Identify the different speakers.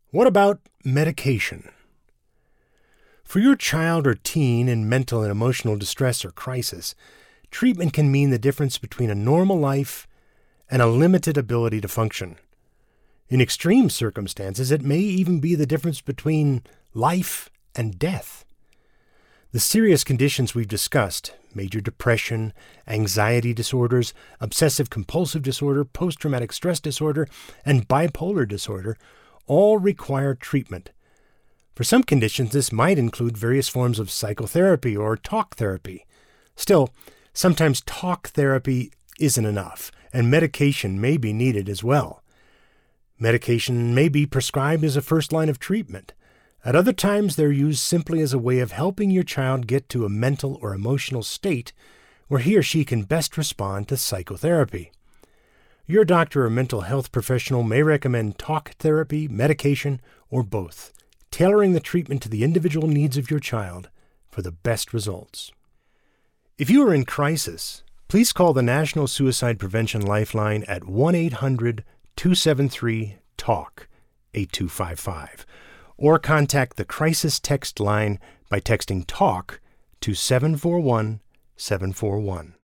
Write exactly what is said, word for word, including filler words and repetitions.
Speaker 1: What about medication? For your child or teen in mental and emotional distress or crisis, treatment can mean the difference between a normal life and a limited ability to function. In extreme circumstances, it may even be the difference between life and death. The serious conditions we've discussed, major depression, anxiety disorders, obsessive-compulsive disorder, post-traumatic stress disorder, and bipolar disorder, all require treatment. For some conditions, this might include various forms of psychotherapy or talk therapy. Still, sometimes talk therapy isn't enough, and medication may be needed as well. Medication may be prescribed as a first line of treatment. At other times, they're used simply as a way of helping your child get to a mental or emotional state where he or she can best respond to psychotherapy. Your doctor or mental health professional may recommend talk therapy, medication, or both, tailoring the treatment to the individual needs of your child for the best results. If you are in crisis, please call the National Suicide Prevention Lifeline at one eight hundred two seven three TALK eight two five five, or contact the Crisis Text Line by texting TALK to seven four one seven four one.